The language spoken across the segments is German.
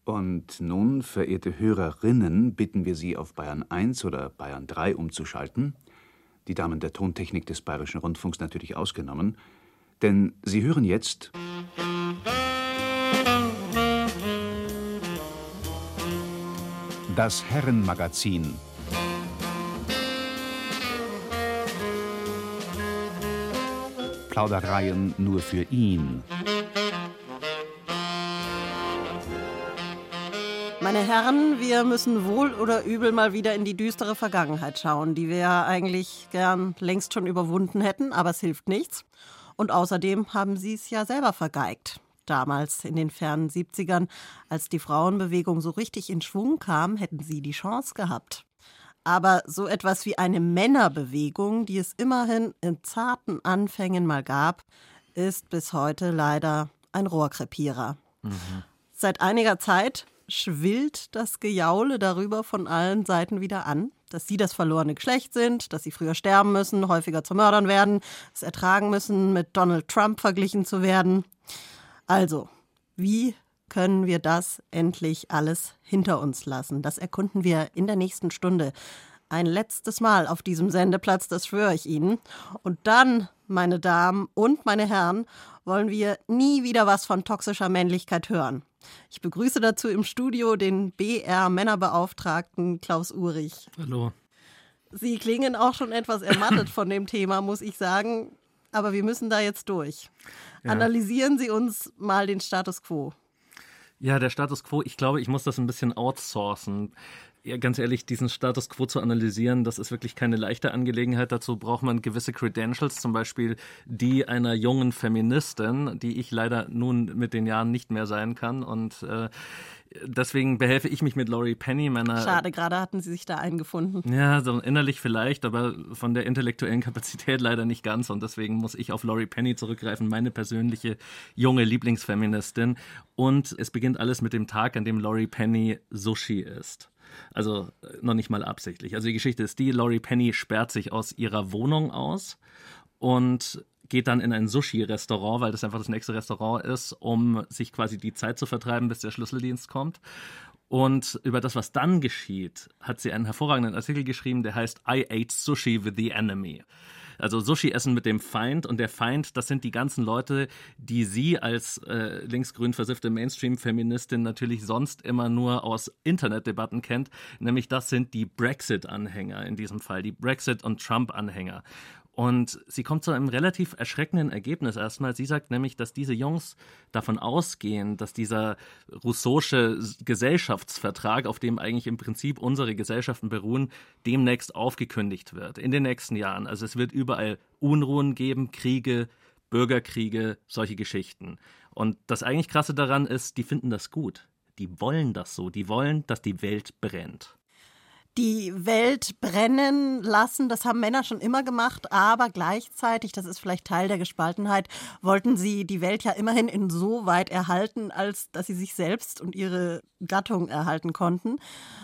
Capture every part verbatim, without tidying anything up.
Und nun, verehrte Hörerinnen, bitten wir Sie, auf Bayern eins oder Bayern drei umzuschalten, die Damen der Tontechnik des Bayerischen Rundfunks natürlich ausgenommen, denn Sie hören jetzt das Herrenmagazin. Plaudereien nur für ihn. Meine Herren, wir müssen wohl oder übel mal wieder in die düstere Vergangenheit schauen, die wir ja eigentlich gern längst schon überwunden hätten, aber es hilft nichts. Und außerdem haben Sie es ja selber vergeigt. Damals in den fernen siebzigern, als die Frauenbewegung so richtig in Schwung kam, hätten Sie die Chance gehabt. Aber so etwas wie eine Männerbewegung, die es immerhin in zarten Anfängen mal gab, ist bis heute leider ein Rohrkrepierer. Mhm. Seit einiger Zeit schwillt das Gejaule darüber von allen Seiten wieder an, dass sie das verlorene Geschlecht sind, dass sie früher sterben müssen, häufiger zu Mördern werden, es ertragen müssen, mit Donald Trump verglichen zu werden. Also, wie können wir das endlich alles hinter uns lassen? Das erkunden wir in der nächsten Stunde. Ein letztes Mal auf diesem Sendeplatz, das schwöre ich Ihnen. Und dann, meine Damen und meine Herren, wollen wir nie wieder was von toxischer Männlichkeit hören. Ich begrüße dazu im Studio den B R-Männerbeauftragten Klaus Uhrig. Hallo. Sie klingen auch schon etwas ermattet von dem Thema, muss ich sagen. Aber wir müssen da jetzt durch. Ja. Analysieren Sie uns mal den Status quo. Ja, der Status quo, ich glaube, ich muss das ein bisschen outsourcen. Ja, ganz ehrlich, diesen Status quo zu analysieren, das ist wirklich keine leichte Angelegenheit. Dazu braucht man gewisse Credentials, zum Beispiel die einer jungen Feministin, die ich leider nun mit den Jahren nicht mehr sein kann. Und äh, deswegen behelfe ich mich mit Laurie Penny, meiner... Schade, gerade hatten Sie sich da eingefunden. Ja, so innerlich vielleicht, aber von der intellektuellen Kapazität leider nicht ganz. Und deswegen muss ich auf Laurie Penny zurückgreifen, meine persönliche junge Lieblingsfeministin. Und es beginnt alles mit dem Tag, an dem Laurie Penny Sushi isst. Also noch nicht mal absichtlich. Also die Geschichte ist die, Laurie Penny sperrt sich aus ihrer Wohnung aus und geht dann in ein Sushi-Restaurant, weil das einfach das nächste Restaurant ist, um sich quasi die Zeit zu vertreiben, bis der Schlüsseldienst kommt. Und über das, was dann geschieht, hat sie einen hervorragenden Artikel geschrieben, der heißt I ate sushi with the enemy. Also Sushi essen mit dem Feind, und der Feind, das sind die ganzen Leute, die sie als äh, linksgrün versiffte Mainstream-Feministin natürlich sonst immer nur aus Internetdebatten kennt, nämlich das sind die Brexit-Anhänger in diesem Fall, die Brexit- und Trump-Anhänger. Und sie kommt zu einem relativ erschreckenden Ergebnis erstmal. Sie sagt nämlich, dass diese Jungs davon ausgehen, dass dieser rousseausche Gesellschaftsvertrag, auf dem eigentlich im Prinzip unsere Gesellschaften beruhen, demnächst aufgekündigt wird, in den nächsten Jahren. Also es wird überall Unruhen geben, Kriege, Bürgerkriege, solche Geschichten. Und das eigentlich Krasse daran ist, die finden das gut. Die wollen das so. Die wollen, dass die Welt brennt. Die Welt brennen lassen, das haben Männer schon immer gemacht, aber gleichzeitig, das ist vielleicht Teil der Gespaltenheit, wollten sie die Welt ja immerhin insoweit erhalten, als dass sie sich selbst und ihre Gattung erhalten konnten.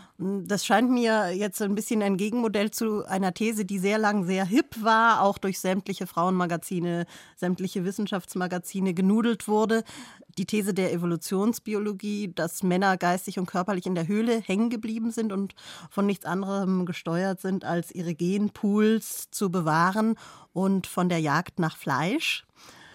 Das scheint mir jetzt ein bisschen ein Gegenmodell zu einer These, die sehr lang sehr hip war, auch durch sämtliche Frauenmagazine, sämtliche Wissenschaftsmagazine genudelt wurde. Die These der Evolutionsbiologie, dass Männer geistig und körperlich in der Höhle hängen geblieben sind und von nichts anderem gesteuert sind, als ihre Genpools zu bewahren und von der Jagd nach Fleisch.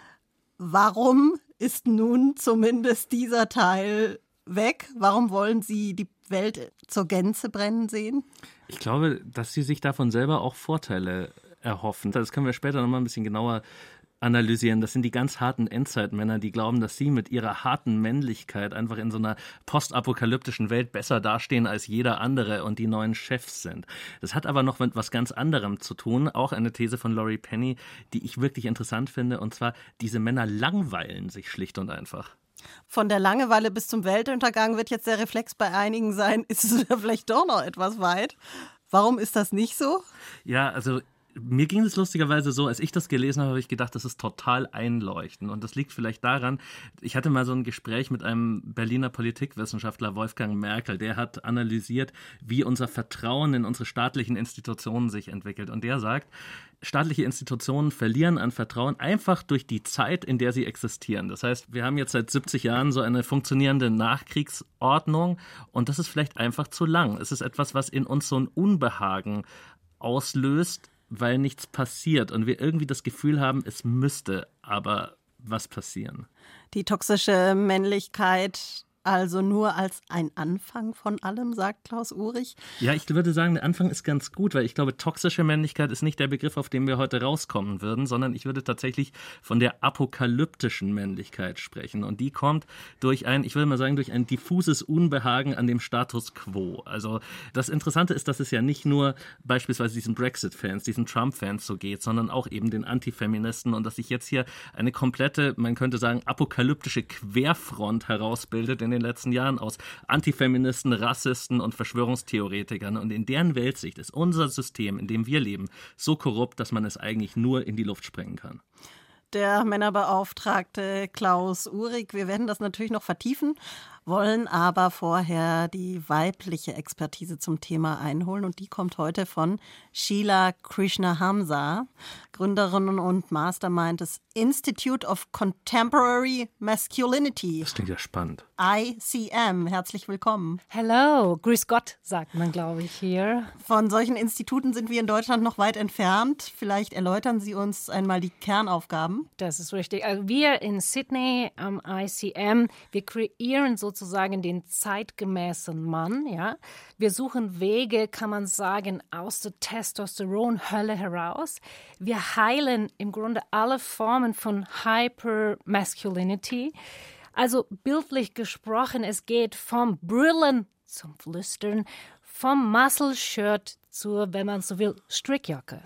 Warum ist nun zumindest dieser Teil weg? Warum wollen Sie die Welt zur Gänze brennen sehen? Ich glaube, dass sie sich davon selber auch Vorteile erhoffen. Das können wir später noch mal ein bisschen genauer analysieren. Das sind die ganz harten Endzeitmänner, die glauben, dass sie mit ihrer harten Männlichkeit einfach in so einer postapokalyptischen Welt besser dastehen als jeder andere und die neuen Chefs sind. Das hat aber noch mit was ganz anderem zu tun, auch eine These von Laurie Penny, die ich wirklich interessant finde, und zwar, diese Männer langweilen sich schlicht und einfach. Von der Langeweile bis zum Weltuntergang wird jetzt der Reflex bei einigen sein, ist es vielleicht doch noch etwas weit. Warum ist das nicht so? Ja, also Mir ging es lustigerweise so, als ich das gelesen habe, habe ich gedacht, das ist total einleuchtend. Und das liegt vielleicht daran, ich hatte mal so ein Gespräch mit einem Berliner Politikwissenschaftler, Wolfgang Merkel, der hat analysiert, wie unser Vertrauen in unsere staatlichen Institutionen sich entwickelt. Und der sagt, staatliche Institutionen verlieren an Vertrauen einfach durch die Zeit, in der sie existieren. Das heißt, wir haben jetzt seit siebzig Jahren so eine funktionierende Nachkriegsordnung und das ist vielleicht einfach zu lang. Es ist etwas, was in uns so ein Unbehagen auslöst, weil nichts passiert und wir irgendwie das Gefühl haben, es müsste aber was passieren. Die toxische Männlichkeit also nur als ein Anfang von allem, sagt Klaus Uhrig. Ja, ich würde sagen, der Anfang ist ganz gut, weil ich glaube, toxische Männlichkeit ist nicht der Begriff, auf den wir heute rauskommen würden, sondern ich würde tatsächlich von der apokalyptischen Männlichkeit sprechen. Und die kommt durch ein, ich würde mal sagen, durch ein diffuses Unbehagen an dem Status quo. Also das Interessante ist, dass es ja nicht nur beispielsweise diesen Brexit-Fans, diesen Trump-Fans so geht, sondern auch eben den Antifeministen und dass sich jetzt hier eine komplette, man könnte sagen, apokalyptische Querfront herausbildet in den letzten Jahren aus Antifeministen, Rassisten und Verschwörungstheoretikern. Und in deren Weltsicht ist unser System, in dem wir leben, so korrupt, dass man es eigentlich nur in die Luft sprengen kann. Der Männerbeauftragte Klaus Uhrig, wir werden das natürlich noch vertiefen, wollen aber vorher die weibliche Expertise zum Thema einholen. Und die kommt heute von Sheila Krishnahamsa, Gründerin und Mastermind des Institute of Contemporary Masculinity. Das klingt ja spannend. I C M, herzlich willkommen. Hello, grüß Gott, sagt man, glaube ich, hier. Von solchen Instituten sind wir in Deutschland noch weit entfernt. Vielleicht erläutern Sie uns einmal die Kernaufgaben. Das ist richtig. Also wir in Sydney am I C M, wir kreieren sozusagen den zeitgemäßen Mann. Ja? Wir suchen Wege, kann man sagen, aus der Testosteron-Hölle heraus. Wir heilen im Grunde alle Formen von Hypermasculinity. Also bildlich gesprochen, es geht vom Brüllen zum Flüstern, vom Muscle-Shirt zur, wenn man so will, Strickjacke.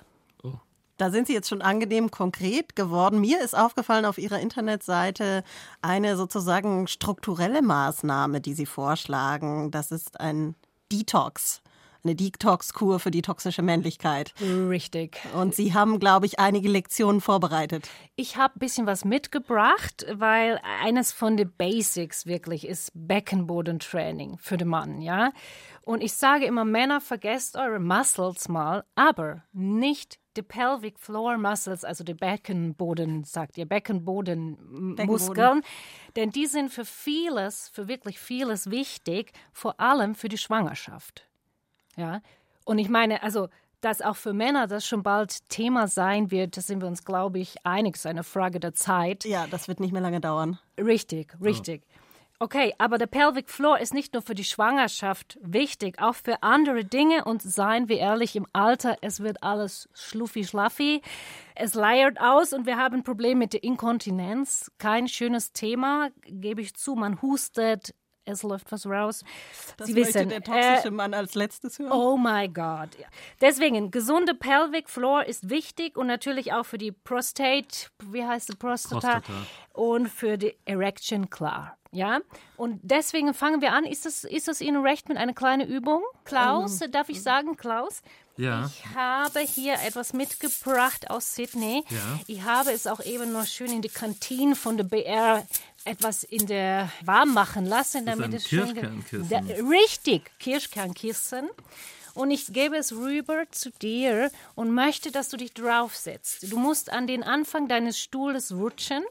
Da sind Sie jetzt schon angenehm konkret geworden. Mir ist aufgefallen auf Ihrer Internetseite eine sozusagen strukturelle Maßnahme, die Sie vorschlagen. Das ist ein Detox. Eine Detox-Kur für die toxische Männlichkeit. Richtig. Und Sie haben, glaube ich, einige Lektionen vorbereitet. Ich habe ein bisschen was mitgebracht, weil eines von den Basics wirklich ist Beckenbodentraining für den Mann, ja. Und ich sage immer, Männer, vergesst eure Muscles mal, aber nicht die Pelvic Floor Muscles, also die Beckenboden, sagt ihr, Beckenbodenmuskeln, Beckenboden. Denn die sind für vieles, für wirklich vieles wichtig, vor allem für die Schwangerschaft. Ja, und ich meine, also, dass auch für Männer das schon bald Thema sein wird, da sind wir uns, glaube ich, einig, ist eine Frage der Zeit. Ja, das wird nicht mehr lange dauern. Richtig, richtig. Oh. Okay, aber der Pelvic Floor ist nicht nur für die Schwangerschaft wichtig, auch für andere Dinge. Und seien wir ehrlich, im Alter, es wird alles schluffi-schlaffi. Es leiert aus und wir haben ein Problem mit der Inkontinenz. Kein schönes Thema, gebe ich zu. Man hustet, es läuft was raus. Das Sie möchte wissen, der toxische äh, Mann als letztes hören. Oh my God. Deswegen, gesunde Pelvic Floor ist wichtig und natürlich auch für die Prostate, wie heißt die Prostata? Prostata. Und für die Erection, klar. Ja, und deswegen fangen wir an. Ist es, ist es Ihnen recht mit einer kleinen Übung? Klaus, um, darf ich sagen, Klaus? Ja. Ich habe hier etwas mitgebracht aus Sydney. Ja. Ich habe es auch eben noch schön in die Kantine von der B R etwas in der warm machen lassen. Das damit ist ein es schön Kirschkernkissen. Da, richtig, Kirschkernkissen. Und ich gebe es rüber zu dir und möchte, dass du dich draufsetzt. Du musst an den Anfang deines Stuhles rutschen.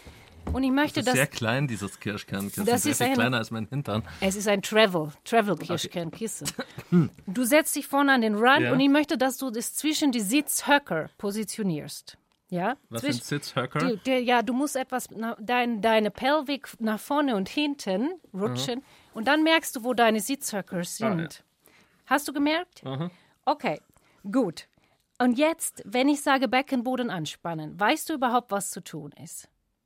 Und ich möchte, das ist dass sehr klein, dieses Kirschkernkissen. Das sehr ist viel ein, kleiner als mein Hintern. Es ist ein Travel, Travel-Kirschkernkissen. Du setzt dich vorne an den Rand Ja. und ich möchte, dass du das zwischen die Sitzhöcker positionierst. Ja? Was Zwischen, sind Sitzhöcker? die, die, ja, du musst etwas, na, dein, deine Pelvik nach vorne und hinten rutschen. Aha. Und dann merkst du, wo deine Sitzhöcker sind. Ah, ja. Hast du gemerkt? Aha. Okay, gut. Und jetzt, wenn ich sage Beckenboden anspannen, weißt du überhaupt, was zu tun ist?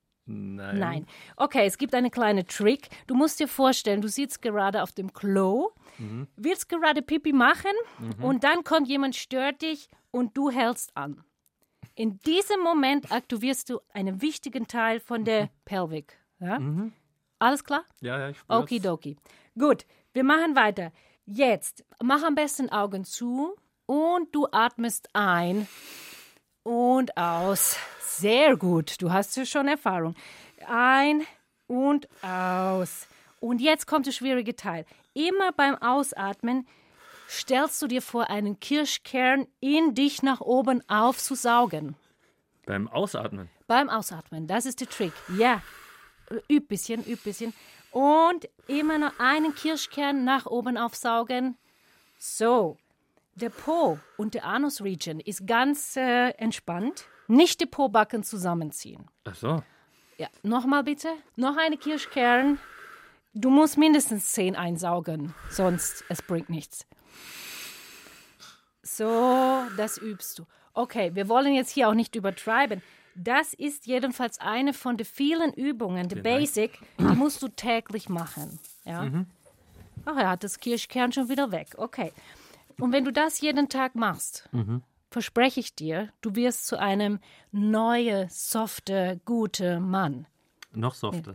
Nein. Nein. Okay, es gibt einen kleinen Trick. Du musst dir vorstellen, du sitzt gerade auf dem Klo, mhm. willst gerade Pipi machen mhm. und dann kommt jemand, stört dich und du hältst an. In diesem Moment aktivierst du einen wichtigen Teil von der mhm. Pelvik. Ja? Mhm. Alles klar? Ja, ja, ich spür's. Okidoki. Gut, wir machen weiter. Jetzt, mach am besten Augen zu. Und du atmest ein und aus. Sehr gut, du hast ja schon Erfahrung. Ein und aus. Und jetzt kommt der schwierige Teil. Immer beim Ausatmen stellst du dir vor, einen Kirschkern in dich nach oben aufzusaugen. Beim Ausatmen? Beim Ausatmen, das ist der Trick. Ja, üb bisschen, üb bisschen. Und immer noch einen Kirschkern nach oben aufsaugen. So, der Po und der Anus-Region ist ganz äh, entspannt. Nicht die Po-Backen zusammenziehen. Ach so. Ja, nochmal bitte. Noch eine Kirschkern. Du musst mindestens zehn einsaugen, sonst es bringt nichts. So, das übst du. Okay, wir wollen jetzt hier auch nicht übertreiben. Das ist jedenfalls eine von den vielen Übungen, die Basic, die musst du täglich machen. Ja? Mhm. Ach, er hat das Kirschkern schon wieder weg. Okay. Und wenn du das jeden Tag machst, mhm. verspreche ich dir, du wirst zu einem neuen, soften, guten Mann. Noch softer. Ja.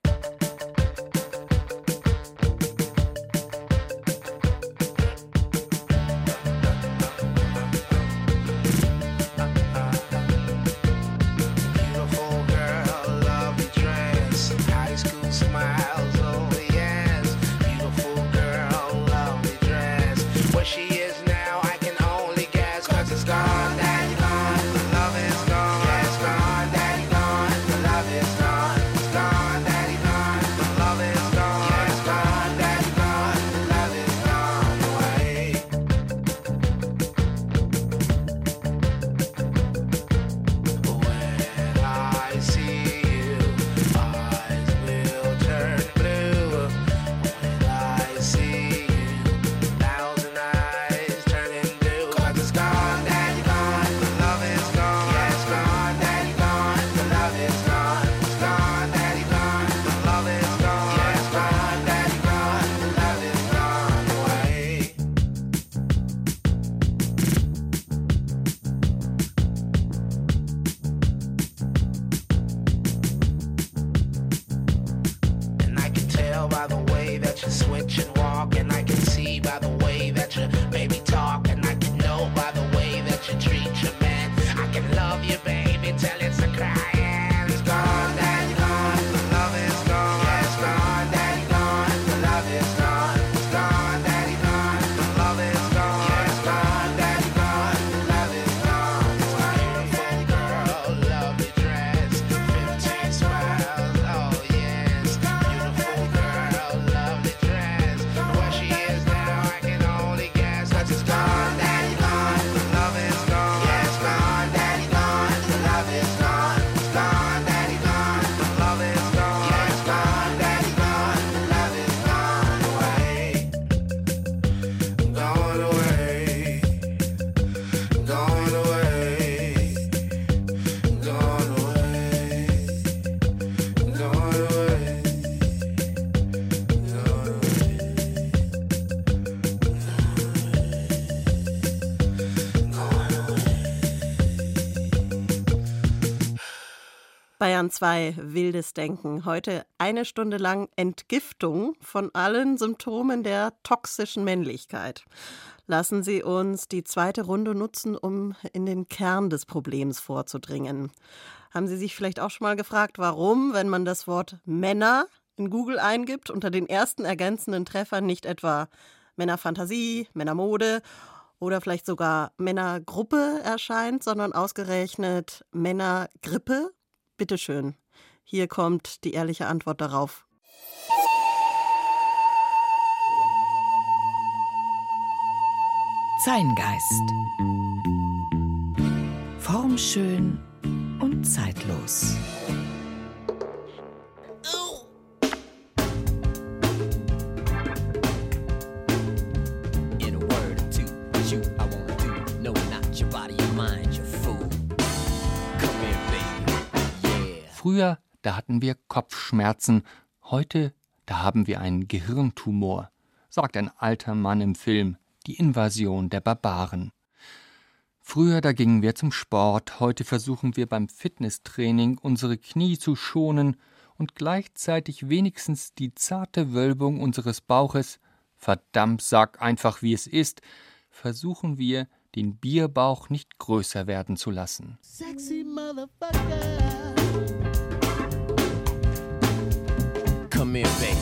Bayern zwei, wildes Denken. Heute eine Stunde lang Entgiftung von allen Symptomen der toxischen Männlichkeit. Lassen Sie uns die zweite Runde nutzen, um in den Kern des Problems vorzudringen. Haben Sie sich vielleicht auch schon mal gefragt, warum, wenn man das Wort Männer in Google eingibt, unter den ersten ergänzenden Treffern nicht etwa Männerfantasie, Männermode oder vielleicht sogar Männergruppe erscheint, sondern ausgerechnet Männergrippe? Bitteschön, hier kommt die ehrliche Antwort darauf. Zeitgeist. Formschön und zeitlos. Früher, da hatten wir Kopfschmerzen, heute, da haben wir einen Gehirntumor, sagt ein alter Mann im Film Die Invasion der Barbaren. Früher, da gingen wir zum Sport, heute versuchen wir beim Fitnesstraining unsere Knie zu schonen und gleichzeitig wenigstens die zarte Wölbung unseres Bauches, verdammt, sag einfach wie es ist, versuchen wir den Bierbauch nicht größer werden zu lassen. Sexy motherfucker. Come here, baby.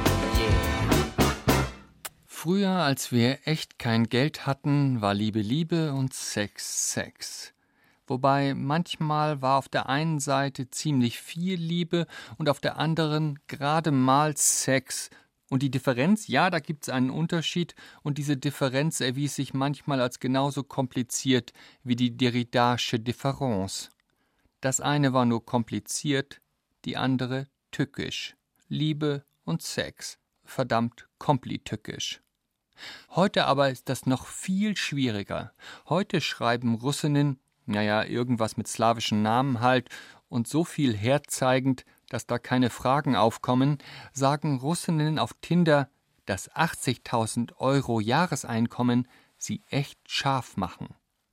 Yeah. Früher, als wir echt kein Geld hatten, war Liebe Liebe und Sex Sex. Wobei manchmal war auf der einen Seite ziemlich viel Liebe und auf der anderen gerade mal Sex. Und die Differenz, ja, da gibt's einen Unterschied und diese Differenz erwies sich manchmal als genauso kompliziert wie die Derridasche Difference. Das eine war nur kompliziert, die andere tückisch. Liebe und Sex, verdammt komplitückisch. Heute aber ist das noch viel schwieriger. Heute schreiben Russinnen, naja, irgendwas mit slawischen Namen halt, und so viel herzeigend, dass da keine Fragen aufkommen, sagen Russinnen auf Tinder, dass achtzigtausend Euro Jahreseinkommen sie echt scharf machen.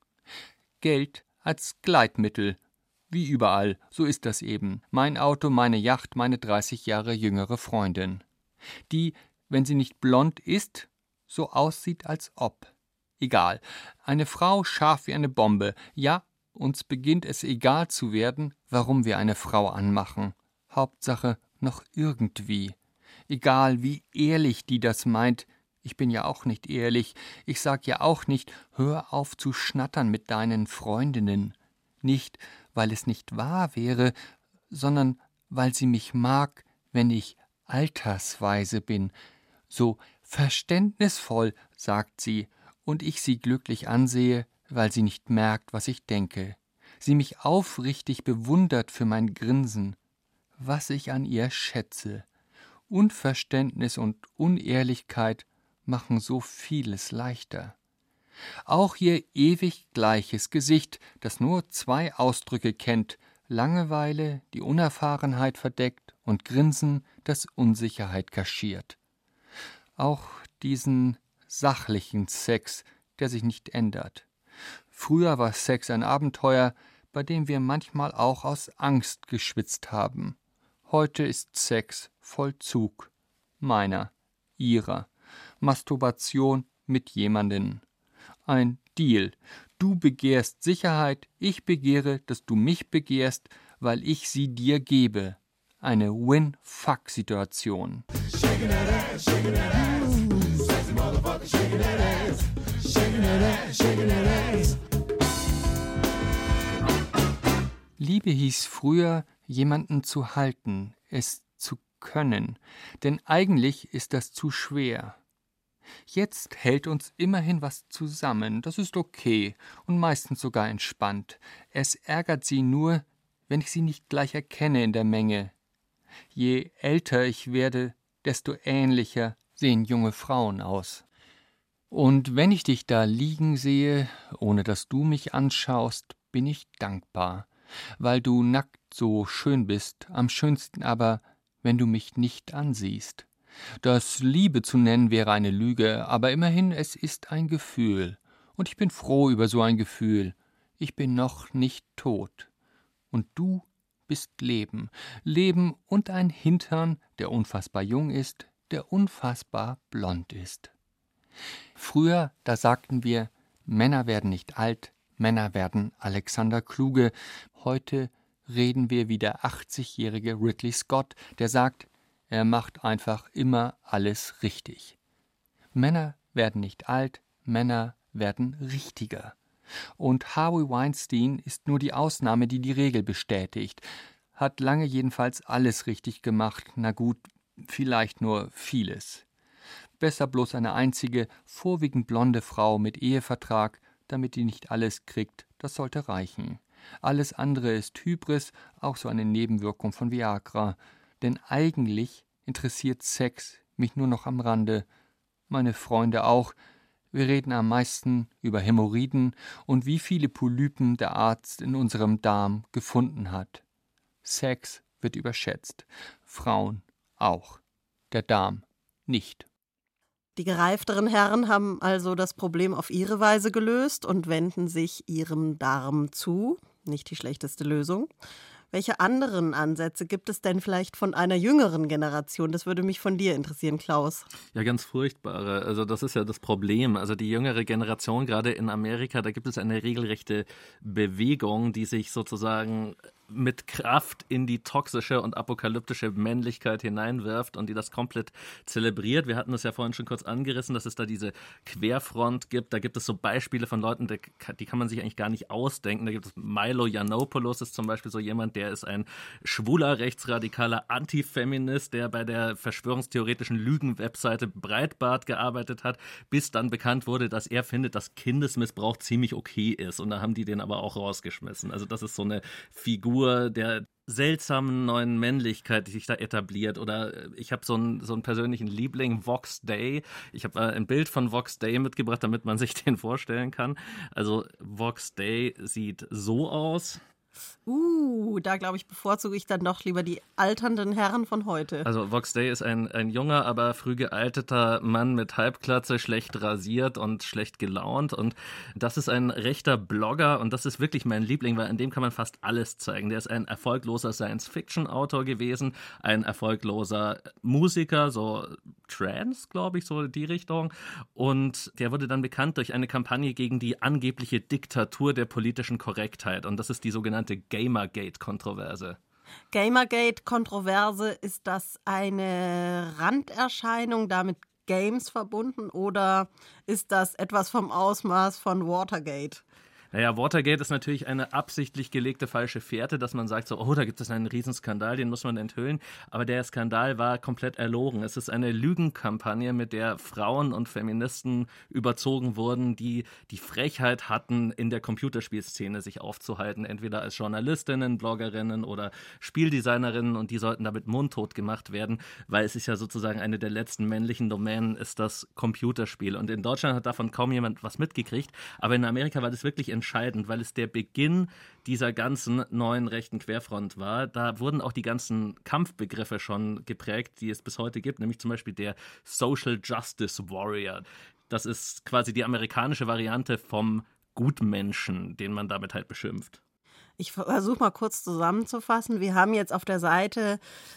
Geld als Gleitmittel. Wie überall, so ist das eben. Mein Auto, meine Yacht, meine dreißig Jahre jüngere Freundin. Die, wenn sie nicht blond ist, so aussieht als ob. Egal. Eine Frau scharf wie eine Bombe. Ja, uns beginnt es egal zu werden, warum wir eine Frau anmachen. Hauptsache noch irgendwie. Egal, wie ehrlich die das meint. Ich bin ja auch nicht ehrlich. Ich sag ja auch nicht, hör auf zu schnattern mit deinen Freundinnen. Nicht, weil es nicht wahr wäre, sondern weil sie mich mag, wenn ich altersweise bin. So verständnisvoll, sagt sie, und ich sie glücklich ansehe, weil sie nicht merkt, was ich denke. Sie mich aufrichtig bewundert für mein Grinsen. Was ich an ihr schätze. Unverständnis und Unehrlichkeit machen so vieles leichter. Auch ihr ewig gleiches Gesicht, das nur zwei Ausdrücke kennt, Langeweile, die Unerfahrenheit verdeckt und Grinsen, das Unsicherheit kaschiert. Auch diesen sachlichen Sex, der sich nicht ändert. Früher war Sex ein Abenteuer, bei dem wir manchmal auch aus Angst geschwitzt haben. Heute ist Sex Vollzug. Meiner, ihrer. Masturbation mit jemanden. Ein Deal. Du begehrst Sicherheit, ich begehre, dass du mich begehrst, weil ich sie dir gebe. Eine Win-Fuck-Situation. Liebe hieß früher, jemanden zu halten, es zu können, denn eigentlich ist das zu schwer. Jetzt hält uns immerhin was zusammen, das ist okay und meistens sogar entspannt. Es ärgert sie nur, wenn ich sie nicht gleich erkenne in der Menge. Je älter ich werde, desto ähnlicher sehen junge Frauen aus. Und wenn ich dich da liegen sehe, ohne dass du mich anschaust, bin ich dankbar, weil du nackt so schön bist, am schönsten aber, wenn du mich nicht ansiehst. Das Liebe zu nennen wäre eine Lüge, aber immerhin, es ist ein Gefühl. Und ich bin froh über so ein Gefühl. Ich bin noch nicht tot. Und du bist Leben. Leben und ein Hintern, der unfassbar jung ist, der unfassbar blond ist. Früher, da sagten wir, Männer werden nicht alt, Männer werden Alexander Kluge. Heute reden wir wie der achtzigjährige Ridley Scott, der sagt, er macht einfach immer alles richtig. Männer werden nicht alt, Männer werden richtiger. Und Harvey Weinstein ist nur die Ausnahme, die die Regel bestätigt. Hat lange jedenfalls alles richtig gemacht, na gut, vielleicht nur vieles. Besser bloß eine einzige, vorwiegend blonde Frau mit Ehevertrag, damit die nicht alles kriegt, das sollte reichen. Alles andere ist Hybris, auch so eine Nebenwirkung von Viagra. Denn eigentlich interessiert Sex mich nur noch am Rande. Meine Freunde auch. Wir reden am meisten über Hämorrhoiden und wie viele Polypen der Arzt in unserem Darm gefunden hat. Sex wird überschätzt. Frauen auch. Der Darm nicht. Die gereifteren Herren haben also das Problem auf ihre Weise gelöst und wenden sich ihrem Darm zu. Nicht die schlechteste Lösung. Welche anderen Ansätze gibt es denn vielleicht von einer jüngeren Generation? Das würde mich von dir interessieren, Klaus. Ja, ganz furchtbare. Also das ist ja das Problem. Also die jüngere Generation, gerade in Amerika, da gibt es eine regelrechte Bewegung, die sich sozusagen mit Kraft in die toxische und apokalyptische Männlichkeit hineinwirft und die das komplett zelebriert. Wir hatten das ja vorhin schon kurz angerissen, dass es da diese Querfront gibt. Da gibt es so Beispiele von Leuten, die kann man sich eigentlich gar nicht ausdenken. Da gibt es Milo Yiannopoulos, ist zum Beispiel so jemand, der ist ein schwuler, rechtsradikaler Antifeminist, der bei der verschwörungstheoretischen Lügen-Webseite Breitbart gearbeitet hat, bis dann bekannt wurde, dass er findet, dass Kindesmissbrauch ziemlich okay ist. Und da haben die den aber auch rausgeschmissen. Also das ist so eine Figur der seltsamen neuen Männlichkeit, die sich da etabliert. Oder ich habe so einen, so einen persönlichen Liebling, Vox Day. Ich habe äh, ein Bild von Vox Day mitgebracht, damit man sich den vorstellen kann. Also Vox Day sieht so aus. Uh, da glaube ich, bevorzuge ich dann doch lieber die alternden Herren von heute. Also Vox Day ist ein, ein junger, aber früh gealteter Mann mit Halbglatze, schlecht rasiert und schlecht gelaunt. Und das ist ein rechter Blogger und das ist wirklich mein Liebling, weil an dem kann man fast alles zeigen. Der ist ein erfolgloser Science-Fiction-Autor gewesen, ein erfolgloser Musiker, so Trance, glaube ich, so in die Richtung. Und der wurde dann bekannt durch eine Kampagne gegen die angebliche Diktatur der politischen Korrektheit. Und das ist die sogenannte Gamergate-Kontroverse. Gamergate-Kontroverse, ist das eine Randerscheinung, damit Games verbunden, oder ist das etwas vom Ausmaß von Watergate? Naja, Watergate ist natürlich eine absichtlich gelegte falsche Fährte, dass man sagt so, oh, da gibt es einen Riesenskandal, den muss man enthüllen. Aber der Skandal war komplett erlogen. Es ist eine Lügenkampagne, mit der Frauen und Feministen überzogen wurden, die die Frechheit hatten, in der Computerspielszene sich aufzuhalten. Entweder als Journalistinnen, Bloggerinnen oder Spieldesignerinnen, und die sollten damit mundtot gemacht werden, weil es ist ja sozusagen eine der letzten männlichen Domänen, ist das Computerspiel. Und in Deutschland hat davon kaum jemand was mitgekriegt. Aber in Amerika war das wirklich entscheidend, weil es der Beginn dieser ganzen neuen rechten Querfront war. Da wurden auch die ganzen Kampfbegriffe schon geprägt, die es bis heute gibt, nämlich zum Beispiel der Social Justice Warrior. Das ist quasi die amerikanische Variante vom Gutmenschen, den man damit halt beschimpft. Ich versuche mal kurz zusammenzufassen. Wir haben jetzt auf der Seite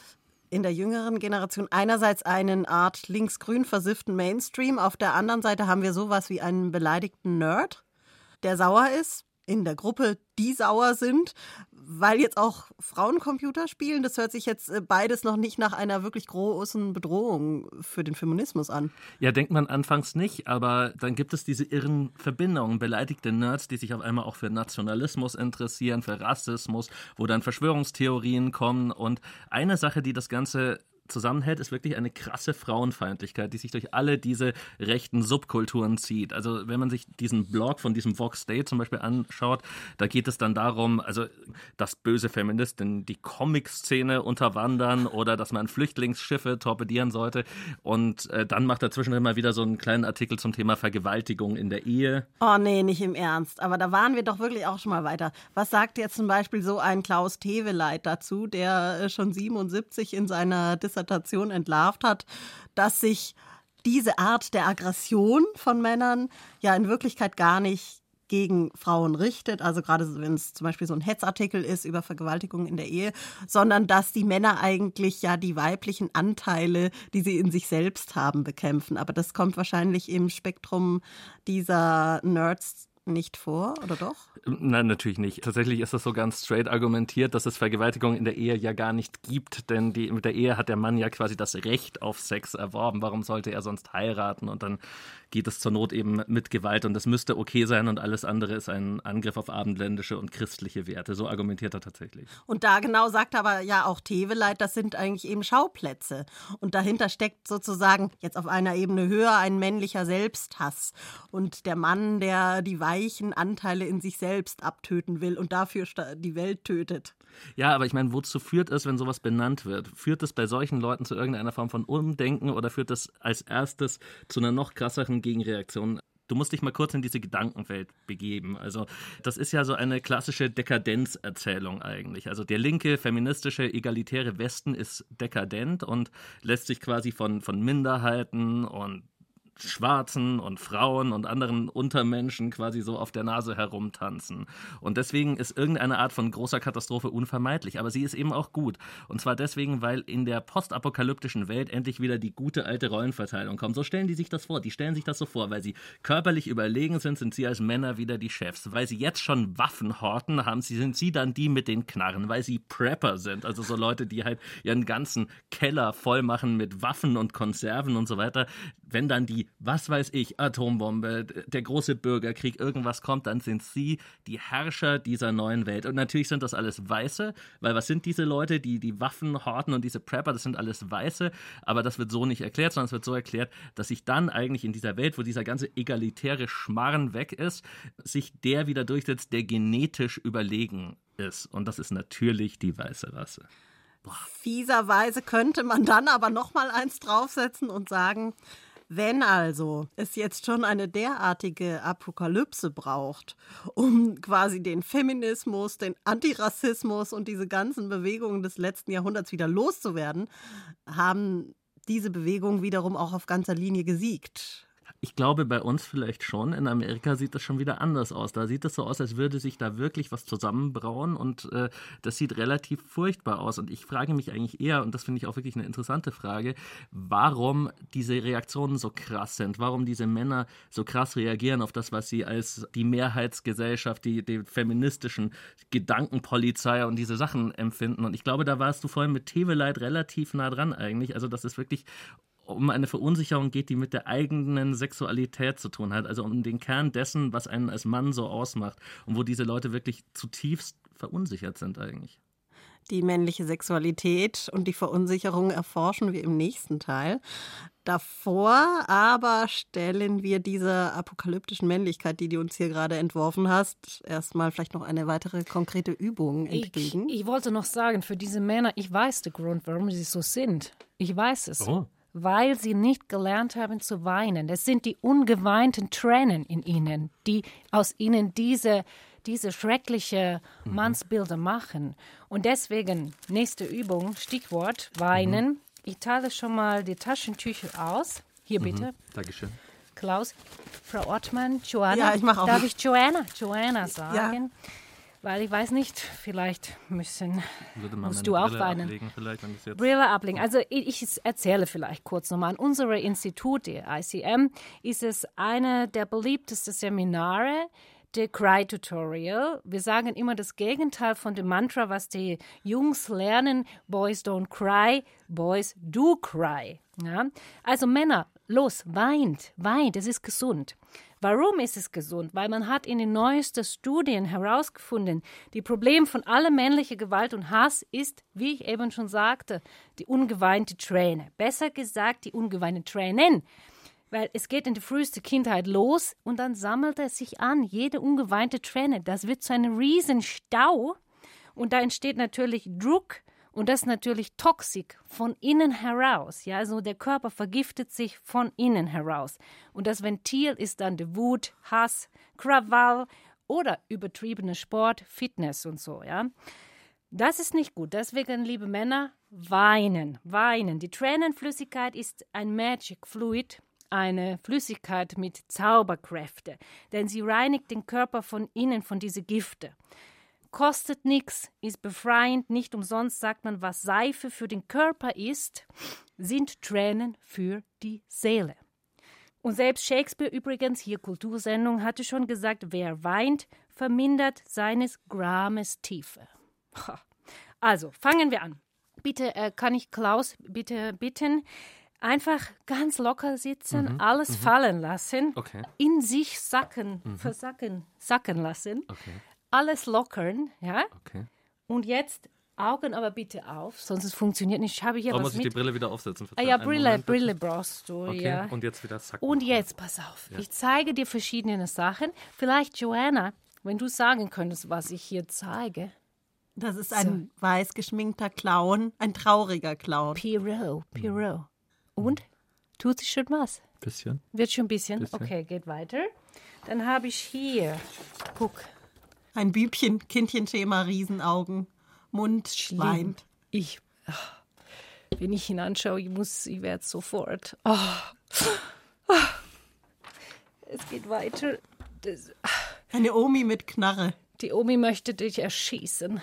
in der jüngeren Generation einerseits einen Art linksgrün versifften Mainstream, auf der anderen Seite haben wir sowas wie einen beleidigten Nerd, der sauer ist, in der Gruppe, die sauer sind, weil jetzt auch Frauen Computer spielen. Das hört sich jetzt beides noch nicht nach einer wirklich großen Bedrohung für den Feminismus an. Ja, denkt man anfangs nicht, aber dann gibt es diese irren Verbindungen. Beleidigte Nerds, die sich auf einmal auch für Nationalismus interessieren, für Rassismus, wo dann Verschwörungstheorien kommen. Und eine Sache, die das Ganze zusammenhält, ist wirklich eine krasse Frauenfeindlichkeit, die sich durch alle diese rechten Subkulturen zieht. Also wenn man sich diesen Blog von diesem Vox Day zum Beispiel anschaut, da geht es dann darum, also dass böse Feministinnen die Comic-Szene unterwandern oder dass man Flüchtlingsschiffe torpedieren sollte, und äh, dann macht er zwischendurch mal wieder so einen kleinen Artikel zum Thema Vergewaltigung in der Ehe. Oh nee, nicht im Ernst. Aber da waren wir doch wirklich auch schon mal weiter. Was sagt jetzt zum Beispiel so ein Klaus Teweleit dazu, der schon siebenundsiebzig in seiner Dissertation entlarvt hat, dass sich diese Art der Aggression von Männern ja in Wirklichkeit gar nicht gegen Frauen richtet, also gerade wenn es zum Beispiel so ein Hetzartikel ist über Vergewaltigung in der Ehe, sondern dass die Männer eigentlich ja die weiblichen Anteile, die sie in sich selbst haben, bekämpfen. Aber das kommt wahrscheinlich im Spektrum dieser Nerds nicht vor, oder doch? Nein, natürlich nicht. Tatsächlich ist das so ganz straight argumentiert, dass es Vergewaltigung in der Ehe ja gar nicht gibt, denn die, mit der Ehe hat der Mann ja quasi das Recht auf Sex erworben. Warum sollte er sonst heiraten? Und dann geht es zur Not eben mit Gewalt, und das müsste okay sein, und alles andere ist ein Angriff auf abendländische und christliche Werte. So argumentiert er tatsächlich. Und da genau sagt aber ja auch Teweleit, das sind eigentlich eben Schauplätze. Und dahinter steckt sozusagen jetzt auf einer Ebene höher ein männlicher Selbsthass. Und der Mann, der die weichen Anteile in sich selbst abtöten will und dafür die Welt tötet. Ja, aber ich meine, wozu führt es, wenn sowas benannt wird? Führt es bei solchen Leuten zu irgendeiner Form von Umdenken, oder führt es als erstes zu einer noch krasseren Gegenreaktion? Du musst dich mal kurz in diese Gedankenwelt begeben. Also das ist ja so eine klassische Dekadenzerzählung eigentlich. Also der linke, feministische, egalitäre Westen ist dekadent und lässt sich quasi von, von Minderheiten und Schwarzen und Frauen und anderen Untermenschen quasi so auf der Nase herumtanzen. Und deswegen ist irgendeine Art von großer Katastrophe unvermeidlich. Aber sie ist eben auch gut. Und zwar deswegen, weil in der postapokalyptischen Welt endlich wieder die gute alte Rollenverteilung kommt. So stellen die sich das vor. Die stellen sich das so vor. Weil sie körperlich überlegen sind, sind sie als Männer wieder die Chefs. Weil sie jetzt schon Waffen horten, haben sie, sind sie dann die mit den Knarren. Weil sie Prepper sind. Also so Leute, die halt ihren ganzen Keller voll machen mit Waffen und Konserven und so weiter. Wenn dann die, was weiß ich, Atombombe, der große Bürgerkrieg, irgendwas kommt, dann sind sie die Herrscher dieser neuen Welt. Und natürlich sind das alles Weiße, weil was sind diese Leute, die die Waffen horten und diese Prepper, das sind alles Weiße, aber das wird so nicht erklärt, sondern es wird so erklärt, dass sich dann eigentlich in dieser Welt, wo dieser ganze egalitäre Schmarren weg ist, sich der wieder durchsetzt, der genetisch überlegen ist. Und das ist natürlich die weiße Rasse. Boah. Fieserweise könnte man dann aber noch mal eins draufsetzen und sagen, wenn also es jetzt schon eine derartige Apokalypse braucht, um quasi den Feminismus, den Antirassismus und diese ganzen Bewegungen des letzten Jahrhunderts wieder loszuwerden, haben diese Bewegungen wiederum auch auf ganzer Linie gesiegt. Ich glaube, bei uns vielleicht schon. In Amerika sieht das schon wieder anders aus. Da sieht es so aus, als würde sich da wirklich was zusammenbrauen und äh, das sieht relativ furchtbar aus. Und ich frage mich eigentlich eher, und das finde ich auch wirklich eine interessante Frage, warum diese Reaktionen so krass sind, warum diese Männer so krass reagieren auf das, was sie als die Mehrheitsgesellschaft, die, die feministischen Gedankenpolizei und diese Sachen empfinden. Und ich glaube, da warst du vorhin mit Teveleit relativ nah dran eigentlich. Also das ist wirklich um eine Verunsicherung geht, die mit der eigenen Sexualität zu tun hat, also um den Kern dessen, was einen als Mann so ausmacht und wo diese Leute wirklich zutiefst verunsichert sind eigentlich. Die männliche Sexualität und die Verunsicherung erforschen wir im nächsten Teil. Davor aber stellen wir dieser apokalyptischen Männlichkeit, die du uns hier gerade entworfen hast, erstmal vielleicht noch eine weitere konkrete Übung entgegen. Ich, ich wollte noch sagen, für diese Männer, ich weiß den Grund, warum sie so sind. Ich weiß es. Oh. Weil sie nicht gelernt haben zu weinen. Das sind die ungeweinten Tränen in ihnen, die aus ihnen diese, diese schreckliche mhm. Mannsbilder machen. Und deswegen, nächste Übung, Stichwort, weinen. Mhm. Ich teile schon mal die Taschentücher aus. Hier bitte. Mhm. Dankeschön. Klaus, Frau Ortmann, Joanna. Ja, ich mache auch. Darf ich Joanna, Joanna sagen? Ja. Weil ich weiß nicht, vielleicht müssen, musst du Brille auch weinen. Ablegen, vielleicht, wenn jetzt Brille ablegen. Also ich, ich erzähle vielleicht kurz nochmal. An unserem Institut, der I C M, ist es eine der beliebtesten Seminare, der Cry-Tutorial. Wir sagen immer das Gegenteil von dem Mantra, was die Jungs lernen. Boys don't cry, boys do cry. Ja? Also Männer, los, weint, weint, es ist gesund. Warum ist es gesund? Weil man hat in den neuesten Studien herausgefunden, die Problem von aller männlichen Gewalt und Hass ist, wie ich eben schon sagte, die ungeweinte Träne. Besser gesagt, die ungeweinte Tränen. Weil es geht in der frühesten Kindheit los und dann sammelt es sich an, jede ungeweinte Träne. Das wird zu einem riesen Stau und da entsteht natürlich Druck. Und das ist natürlich toxisch von innen heraus. Ja, also der Körper vergiftet sich von innen heraus. Und das Ventil ist dann die Wut, Hass, Krawall oder übertriebener Sport, Fitness und so. Ja, das ist nicht gut. Deswegen, liebe Männer, weinen, weinen. Die Tränenflüssigkeit ist ein Magic Fluid, eine Flüssigkeit mit Zauberkräfte, denn sie reinigt den Körper von innen von diesen Giften. Kostet nichts, ist befreiend, nicht umsonst sagt man, was Seife für den Körper ist, sind Tränen für die Seele. Und selbst Shakespeare übrigens, hier Kultursendung, hatte schon gesagt, wer weint, vermindert seines Grames Tiefe. Also, fangen wir an. Bitte, äh, kann ich Klaus bitte bitten, einfach ganz locker sitzen, mhm. alles mhm. fallen lassen, okay. in sich sacken, mhm. versacken, sacken lassen. Okay. Alles lockern, ja? Okay. Und jetzt Augen aber bitte auf, sonst es funktioniert nicht. Ich habe hier oh, was muss mit. ich die Brille wieder aufsetzen? Ah ja, Brille, Moment, Brille brauchst du, okay. ja. Und jetzt wieder zacken. Und jetzt, pass auf, ja. Ich zeige dir verschiedene Sachen. Vielleicht, Joanna, wenn du sagen könntest, was ich hier zeige. Das ist ein so. weiß geschminkter Clown, ein trauriger Clown. Pierrot, Pierrot. Mhm. Und? Tut sich schon was? Bisschen. Wird schon ein bisschen? bisschen. Okay, geht weiter. Dann habe ich hier, guck. Ein Bübchen, Kindchenschema, Riesenaugen, Mund weint. Ich, wenn ich ihn anschaue, ich muss, ich werde sofort. Oh. Oh. geht weiter. Das, Eine Omi mit Knarre. die Omi möchte dich erschießen.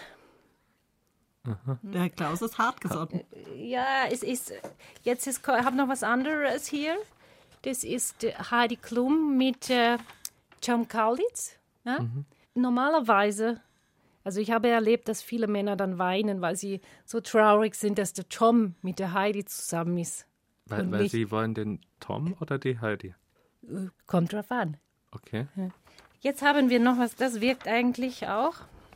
Der Klaus ist hartgesotten. Ja, es ist. Jetzt ist, ich habe noch was anderes hier. Das ist äh, Heidi Klum mit äh, Tom Kaulitz. Ja? Mhm. Normalerweise, also ich habe erlebt, dass viele Männer dann weinen, weil sie so traurig sind, dass der Tom mit der Heidi zusammen ist. Weil, weil sie wollen den Tom oder die Heidi? Kommt drauf an. Okay. Ja. Jetzt haben wir noch was, das wirkt eigentlich auch.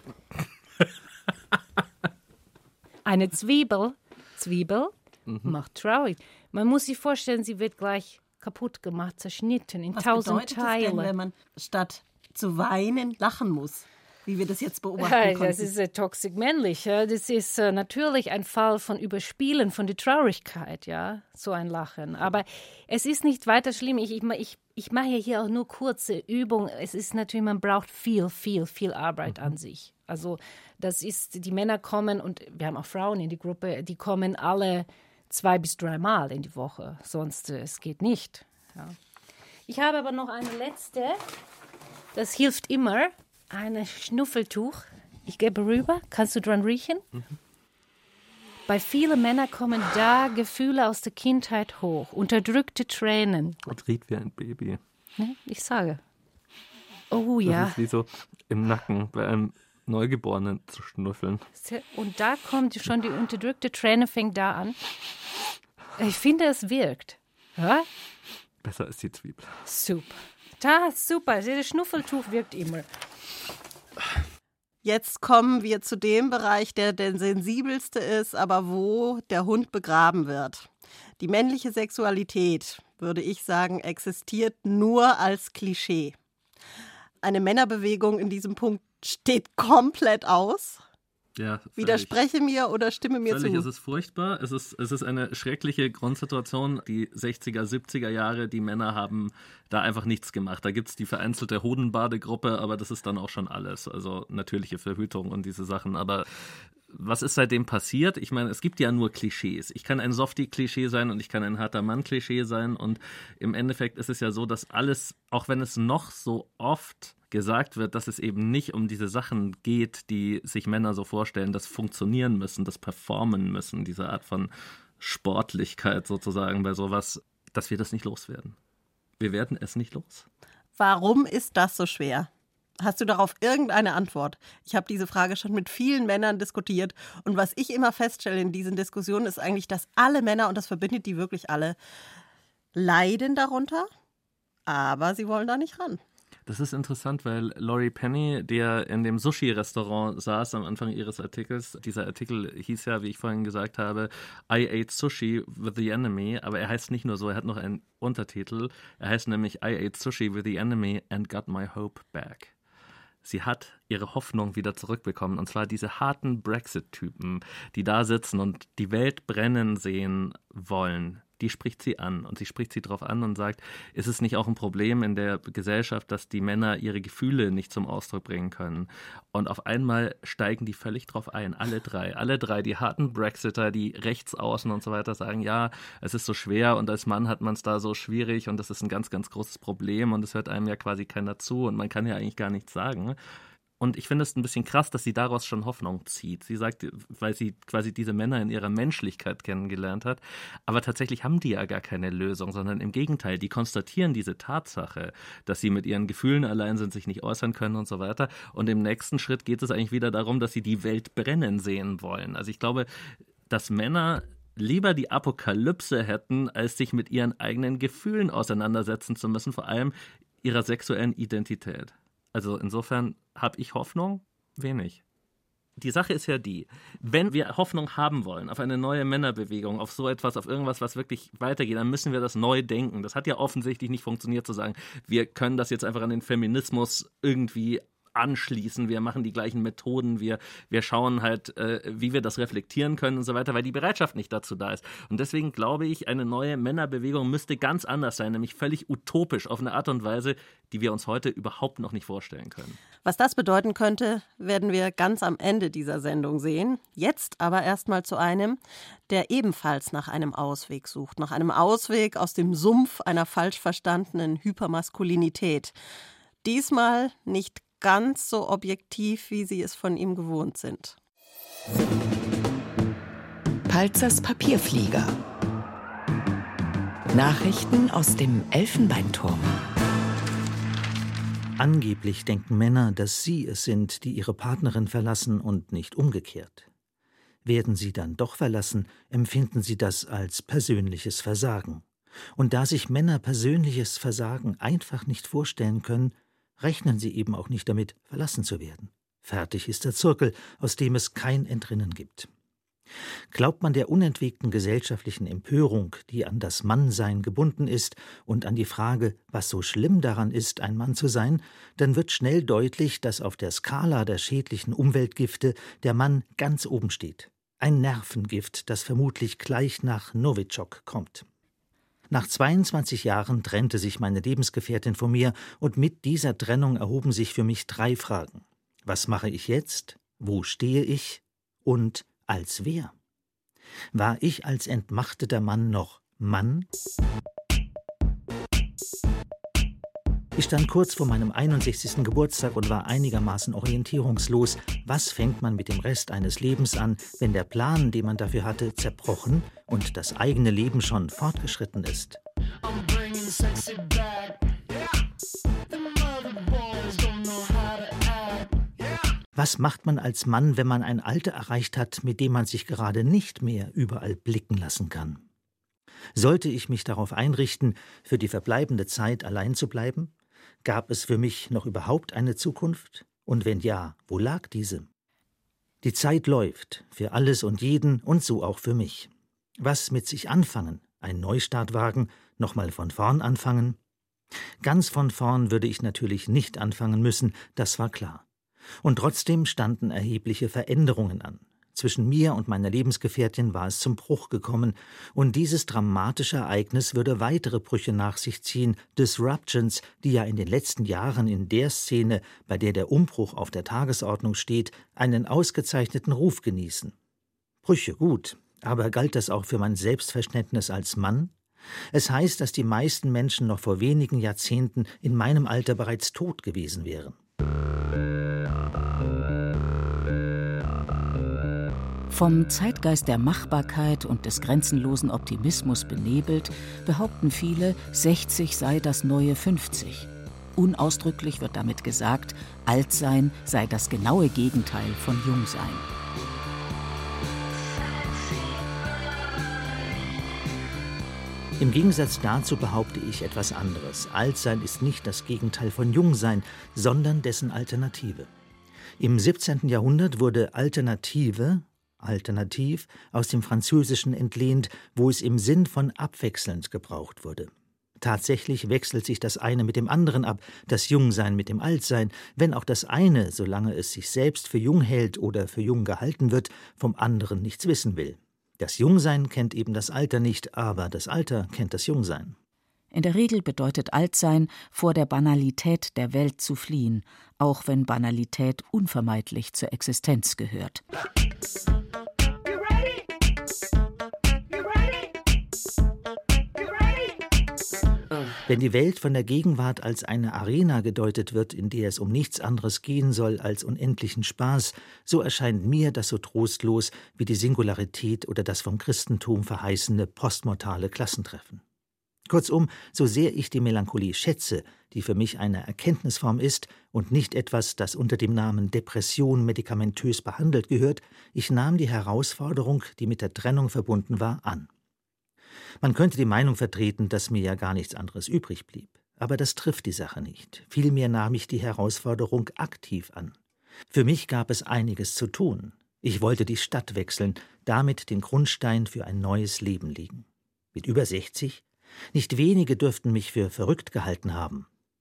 Eine Zwiebel, Zwiebel mhm. macht traurig. Man muss sich vorstellen, sie wird gleich kaputt gemacht, zerschnitten in Was tausend bedeutet Teile. Das denn, wenn man statt zu weinen lachen muss, wie wir das jetzt beobachten Ja, konnten? das ist äh, toxisch männlich. Ja. Das ist äh, natürlich ein Fall von Überspielen, von der Traurigkeit, ja, so ein Lachen. Aber es ist nicht weiter schlimm. Ich, ich, ich, ich mache hier auch nur kurze Übungen. Es ist natürlich, man braucht viel, viel, viel Arbeit mhm. an sich. Also das ist, die Männer kommen, und wir haben auch Frauen in die Gruppe, die kommen alle zwei bis dreimal in die Woche. Sonst, äh, es geht nicht. Ja. Ich habe aber noch eine letzte. Das hilft immer. Ein Schnuffeltuch. Ich gebe rüber. Kannst du dran riechen? Mhm. Bei vielen Männern kommen da Gefühle aus der Kindheit hoch. Unterdrückte Tränen. Das riecht wie ein Baby. Ne? Ich sage. Oh ja. Das ist wie so im Nacken bei einem Neugeborenen zu schnuffeln. Und da kommt schon die unterdrückte Träne, fängt da an. Ich finde, es wirkt. Ja? Besser ist die Zwiebel. Super. Da, super. Das Schnuffeltuch wirkt immer. Jetzt kommen wir zu dem Bereich, der der sensibelste ist, aber wo der Hund begraben wird. Die männliche Sexualität, würde ich sagen, existiert nur als Klischee. Eine Männerbewegung in diesem Punkt steht komplett aus. Ja, widerspreche mir oder stimme mir völlig zu. Es ist furchtbar. Es ist, es ist eine schreckliche Grundsituation. Die sechziger, siebziger Jahre, die Männer haben da einfach nichts gemacht. Da gibt es die vereinzelte Hodenbadegruppe, aber das ist dann auch schon alles. Also natürliche Verhütung und diese Sachen. Aber was ist seitdem passiert? Ich meine, es gibt ja nur Klischees. Ich kann ein Softie-Klischee sein und ich kann ein harter Mann-Klischee sein. Und im Endeffekt ist es ja so, dass alles, auch wenn es noch so oft gesagt wird, dass es eben nicht um diese Sachen geht, die sich Männer so vorstellen, das funktionieren müssen, das performen müssen, diese Art von Sportlichkeit sozusagen bei sowas, dass wir das nicht loswerden. Wir werden es nicht los. Warum ist das so schwer? Hast du darauf irgendeine Antwort? Ich habe diese Frage schon mit vielen Männern diskutiert. Und was ich immer feststelle in diesen Diskussionen ist eigentlich, dass alle Männer, und das verbindet die wirklich alle, leiden darunter, aber sie wollen da nicht ran. Das ist interessant, weil Laurie Penny, der in dem Sushi-Restaurant saß am Anfang ihres Artikels, dieser Artikel hieß ja, wie ich vorhin gesagt habe, I ate sushi with the enemy, aber er heißt nicht nur so, er hat noch einen Untertitel, er heißt nämlich I ate sushi with the enemy and got my hope back. Sie hat ihre Hoffnung wieder zurückbekommen, und zwar diese harten Brexit-Typen, die da sitzen und die Welt brennen sehen wollen. Die spricht sie an, und sie spricht sie darauf an und sagt, ist es nicht auch ein Problem in der Gesellschaft, dass die Männer ihre Gefühle nicht zum Ausdruck bringen können? Und auf einmal steigen die völlig drauf ein, alle drei. Alle drei, die harten Brexiter, die Rechtsaußen und so weiter sagen, ja, es ist so schwer und als Mann hat man es da so schwierig und das ist ein ganz, ganz großes Problem und es hört einem ja quasi keiner zu und man kann ja eigentlich gar nichts sagen. Und ich finde es ein bisschen krass, dass sie daraus schon Hoffnung zieht. Sie sagt, weil sie quasi diese Männer in ihrer Menschlichkeit kennengelernt hat. Aber tatsächlich haben die ja gar keine Lösung, sondern im Gegenteil, die konstatieren diese Tatsache, dass sie mit ihren Gefühlen allein sind, sich nicht äußern können und so weiter. Und im nächsten Schritt geht es eigentlich wieder darum, dass sie die Welt brennen sehen wollen. Also ich glaube, dass Männer lieber die Apokalypse hätten, als sich mit ihren eigenen Gefühlen auseinandersetzen zu müssen, vor allem ihrer sexuellen Identität. Also insofern habe ich Hoffnung? Wenig. Die Sache ist ja die, wenn wir Hoffnung haben wollen auf eine neue Männerbewegung, auf so etwas, auf irgendwas, was wirklich weitergeht, dann müssen wir das neu denken. Das hat ja offensichtlich nicht funktioniert, zu sagen, wir können das jetzt einfach an den Feminismus irgendwie anschließen, wir machen die gleichen Methoden, wir, wir schauen halt, äh, wie wir das reflektieren können und so weiter, weil die Bereitschaft nicht dazu da ist. Und deswegen glaube ich, eine neue Männerbewegung müsste ganz anders sein, nämlich völlig utopisch auf eine Art und Weise, die wir uns heute überhaupt noch nicht vorstellen können. Was das bedeuten könnte, werden wir ganz am Ende dieser Sendung sehen. Jetzt aber erstmal zu einem, der ebenfalls nach einem Ausweg sucht, nach einem Ausweg aus dem Sumpf einer falsch verstandenen Hypermaskulinität. Diesmal nicht ganz so objektiv, wie Sie es von ihm gewohnt sind. Palzers Papierflieger. Nachrichten aus dem Elfenbeinturm. Angeblich denken Männer, dass sie es sind, die ihre Partnerin verlassen und nicht umgekehrt. Werden sie dann doch verlassen, empfinden sie das als persönliches Versagen. Und da sich Männer persönliches Versagen einfach nicht vorstellen können, rechnen sie eben auch nicht damit, verlassen zu werden. Fertig ist der Zirkel, aus dem es kein Entrinnen gibt. Glaubt man der unentwegten gesellschaftlichen Empörung, die an das Mannsein gebunden ist, und an die Frage, was so schlimm daran ist, ein Mann zu sein, dann wird schnell deutlich, dass auf der Skala der schädlichen Umweltgifte der Mann ganz oben steht. Ein Nervengift, das vermutlich gleich nach Novichok kommt. Nach zweiundzwanzig Jahren trennte sich meine Lebensgefährtin von mir, und mit dieser Trennung erhoben sich für mich drei Fragen. Was mache ich jetzt? Wo stehe ich? Und als wer? War ich als entmachteter Mann noch Mann? Ich stand kurz vor meinem einundsechzigsten Geburtstag und war einigermaßen orientierungslos. Was fängt man mit dem Rest eines Lebens an, wenn der Plan, den man dafür hatte, zerbrochen und das eigene Leben schon fortgeschritten ist? Was macht man als Mann, wenn man ein Alter erreicht hat, mit dem man sich gerade nicht mehr überall blicken lassen kann? Sollte ich mich darauf einrichten, für die verbleibende Zeit allein zu bleiben? Gab es für mich noch überhaupt eine Zukunft? Und wenn ja, wo lag diese? Die Zeit läuft, für alles und jeden und so auch für mich. Was mit sich anfangen? Ein Neustart wagen? Nochmal von vorn anfangen? Ganz von vorn würde ich natürlich nicht anfangen müssen, das war klar. Und trotzdem standen erhebliche Veränderungen an. Zwischen mir und meiner Lebensgefährtin war es zum Bruch gekommen, und dieses dramatische Ereignis würde weitere Brüche nach sich ziehen, Disruptions, die ja in den letzten Jahren in der Szene, bei der der Umbruch auf der Tagesordnung steht, einen ausgezeichneten Ruf genießen. Brüche, gut, aber galt das auch für mein Selbstverständnis als Mann? Es heißt, dass die meisten Menschen noch vor wenigen Jahrzehnten in meinem Alter bereits tot gewesen wären. Vom Zeitgeist der Machbarkeit und des grenzenlosen Optimismus benebelt, behaupten viele, sechzig sei das neue fünfzig. Unausdrücklich wird damit gesagt, Altsein sei das genaue Gegenteil von Jungsein. Im Gegensatz dazu behaupte ich etwas anderes. Altsein ist nicht das Gegenteil von Jungsein, sondern dessen Alternative. Im siebzehnten Jahrhundert wurde Alternative, alternativ, aus dem Französischen entlehnt, wo es im Sinn von abwechselnd gebraucht wurde. Tatsächlich wechselt sich das eine mit dem anderen ab, das Jungsein mit dem Altsein, wenn auch das eine, solange es sich selbst für jung hält oder für jung gehalten wird, vom anderen nichts wissen will. Das Jungsein kennt eben das Alter nicht, aber das Alter kennt das Jungsein. In der Regel bedeutet Altsein, vor der Banalität der Welt zu fliehen, auch wenn Banalität unvermeidlich zur Existenz gehört. Wenn die Welt von der Gegenwart als eine Arena gedeutet wird, in der es um nichts anderes gehen soll als unendlichen Spaß, so erscheint mir das so trostlos wie die Singularität oder das vom Christentum verheißene postmortale Klassentreffen. Kurzum, so sehr ich die Melancholie schätze, die für mich eine Erkenntnisform ist und nicht etwas, das unter dem Namen Depression medikamentös behandelt gehört, ich nahm die Herausforderung, die mit der Trennung verbunden war, an. Man könnte die Meinung vertreten, dass mir ja gar nichts anderes übrig blieb. Aber das trifft die Sache nicht. Vielmehr nahm ich die Herausforderung aktiv an. Für mich gab es einiges zu tun. Ich wollte die Stadt wechseln, damit den Grundstein für ein neues Leben legen. Mit über sechzig? Nicht wenige dürften mich für verrückt gehalten haben.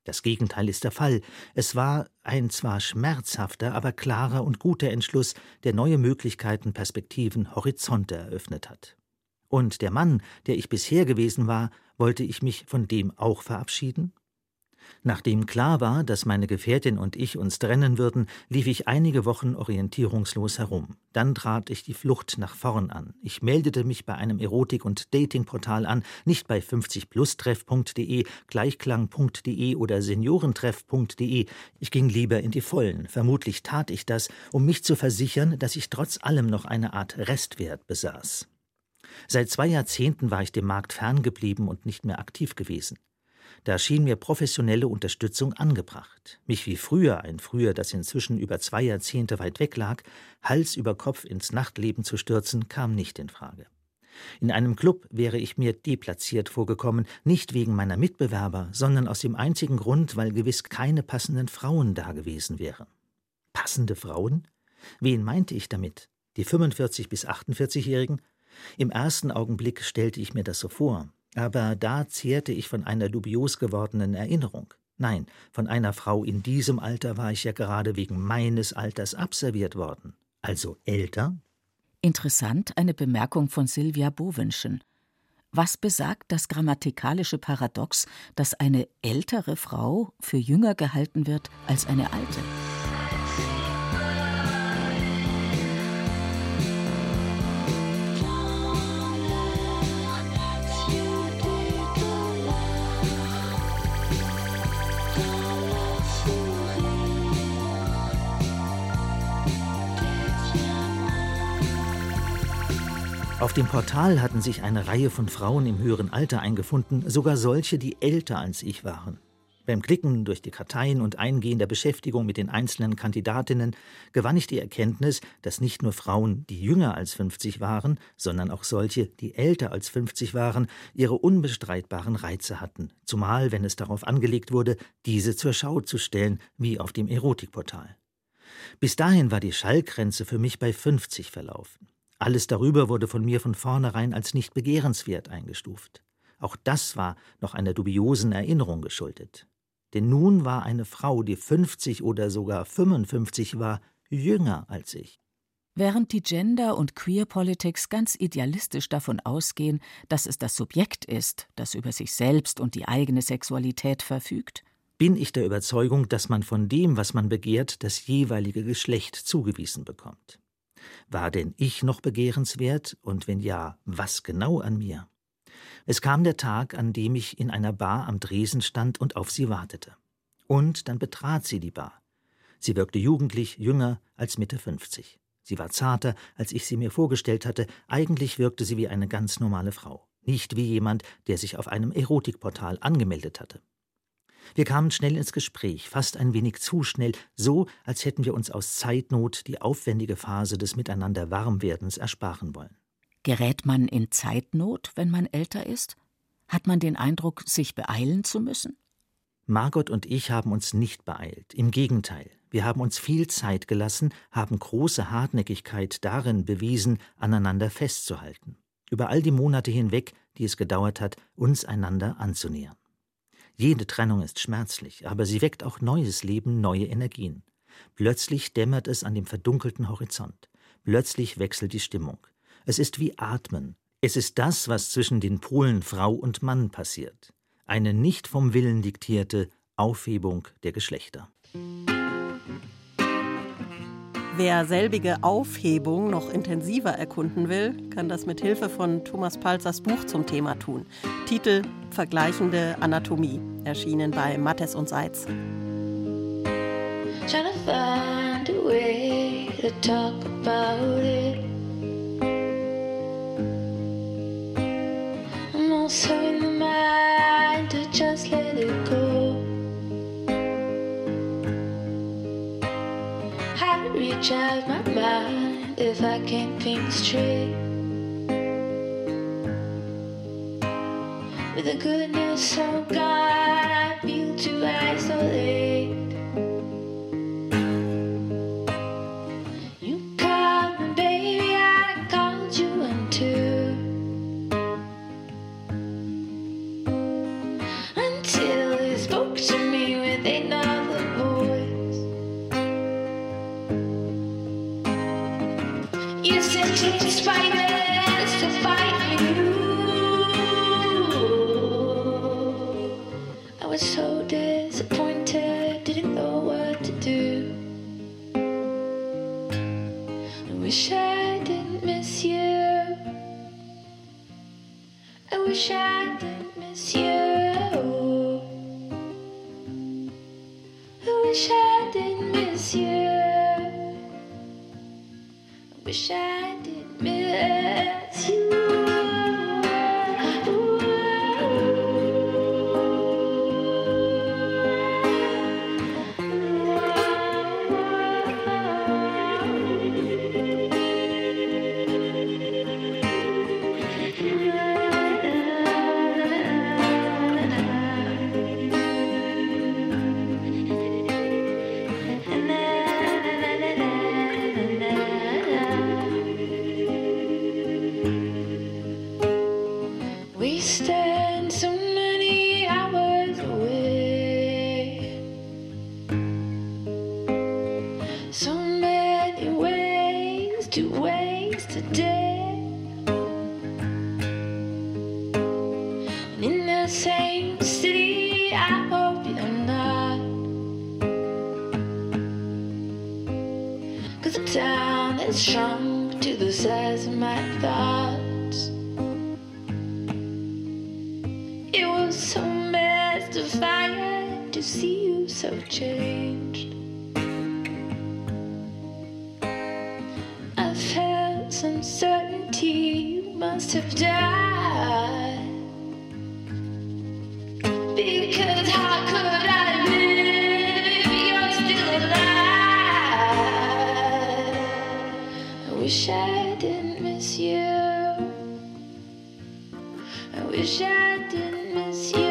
Das Gegenteil ist der Fall. Es war ein zwar schmerzhafter, aber klarer und guter Entschluss, der neue Möglichkeiten, Perspektiven, Horizonte eröffnet hat. Und der Mann, der ich bisher gewesen war, wollte ich mich von dem auch verabschieden? Nachdem klar war, dass meine Gefährtin und ich uns trennen würden, lief ich einige Wochen orientierungslos herum. Dann trat ich die Flucht nach vorn an. Ich meldete mich bei einem Erotik- und Datingportal an, nicht bei fünfzig plus treff punkt de, gleichklang punkt de oder seniorentreff punkt de. Ich ging lieber in die Vollen. Vermutlich tat ich das, um mich zu versichern, dass ich trotz allem noch eine Art Restwert besaß. Seit zwei Jahrzehnten war ich dem Markt ferngeblieben und nicht mehr aktiv gewesen. Da schien mir professionelle Unterstützung angebracht. Mich wie früher, ein Früher, das inzwischen über zwei Jahrzehnte weit weg lag, Hals über Kopf ins Nachtleben zu stürzen, kam nicht in Frage. In einem Club wäre ich mir deplatziert vorgekommen, nicht wegen meiner Mitbewerber, sondern aus dem einzigen Grund, weil gewiss keine passenden Frauen da gewesen wären. Passende Frauen? Wen meinte ich damit? Die fünfundvierzig- bis achtundvierzig-Jährigen? Im ersten Augenblick stellte ich mir das so vor. Aber da zehrte ich von einer dubios gewordenen Erinnerung. Nein, von einer Frau in diesem Alter war ich ja gerade wegen meines Alters abserviert worden. Also älter? Interessant eine Bemerkung von Sylvia Bovenschen. Was besagt das grammatikalische Paradox, dass eine ältere Frau für jünger gehalten wird als eine alte? Auf dem Portal hatten sich eine Reihe von Frauen im höheren Alter eingefunden, sogar solche, die älter als ich waren. Beim Klicken durch die Karteien und Eingehen der Beschäftigung mit den einzelnen Kandidatinnen gewann ich die Erkenntnis, dass nicht nur Frauen, die jünger als fünfzig waren, sondern auch solche, die älter als fünfzig waren, ihre unbestreitbaren Reize hatten, zumal wenn es darauf angelegt wurde, diese zur Schau zu stellen, wie auf dem Erotikportal. Bis dahin war die Schallgrenze für mich bei fünfzig verlaufen. Alles darüber wurde von mir von vornherein als nicht begehrenswert eingestuft. Auch das war noch einer dubiosen Erinnerung geschuldet. Denn nun war eine Frau, die fünfzig oder sogar fünfundfünfzig war, jünger als ich. Während die Gender- und Queer-Politics ganz idealistisch davon ausgehen, dass es das Subjekt ist, das über sich selbst und die eigene Sexualität verfügt, bin ich der Überzeugung, dass man von dem, was man begehrt, das jeweilige Geschlecht zugewiesen bekommt. War denn ich noch begehrenswert, und wenn ja, was genau an mir? Es kam der Tag, an dem ich in einer Bar am Dresen stand und auf sie wartete. Und dann betrat sie die Bar. Sie wirkte jugendlich, jünger als Mitte fünfzig. Sie war zarter, als ich sie mir vorgestellt hatte. Eigentlich wirkte sie wie eine ganz normale Frau, nicht wie jemand, der sich auf einem Erotikportal angemeldet hatte. Wir kamen schnell ins Gespräch, fast ein wenig zu schnell, so, als hätten wir uns aus Zeitnot die aufwendige Phase des Miteinander Warmwerdens ersparen wollen. Gerät man in Zeitnot, wenn man älter ist? Hat man den Eindruck, sich beeilen zu müssen? Margot und ich haben uns nicht beeilt. Im Gegenteil, wir haben uns viel Zeit gelassen, haben große Hartnäckigkeit darin bewiesen, aneinander festzuhalten. Über all die Monate hinweg, die es gedauert hat, uns einander anzunähern. Jede Trennung ist schmerzlich, aber sie weckt auch neues Leben, neue Energien. Plötzlich dämmert es an dem verdunkelten Horizont. Plötzlich wechselt die Stimmung. Es ist wie Atmen. Es ist das, was zwischen den Polen Frau und Mann passiert. Eine nicht vom Willen diktierte Aufhebung der Geschlechter. Wer selbige Aufhebung noch intensiver erkunden will, kann das mit Hilfe von Thomas Paltzers Buch zum Thema tun. Titel Vergleichende Anatomie, erschienen bei Mattes und Seitz. Trying to find a way to talk about it. I'm also in the mind to just let it go. How to reach out my mind if I can't think straight. With the goodness of God, I feel to isolate. You called me, baby, I called you in two. Until you spoke to me between spiders to fight you. I was so disappointed, didn't know what to do. I wish I didn't miss you. I wish I didn't miss you. I wish I didn't miss you. I wish I didn't miss you. We stand so many hours away, so many ways to waste a day, and in the same city I hope you're not, 'cause the town has shrunk to the size of my thoughts. It was so mystifying to see you so changed. I felt some certainty you must have died. Because how could I live if you're still alive? I wish I didn't miss you. I wish I didn't miss you.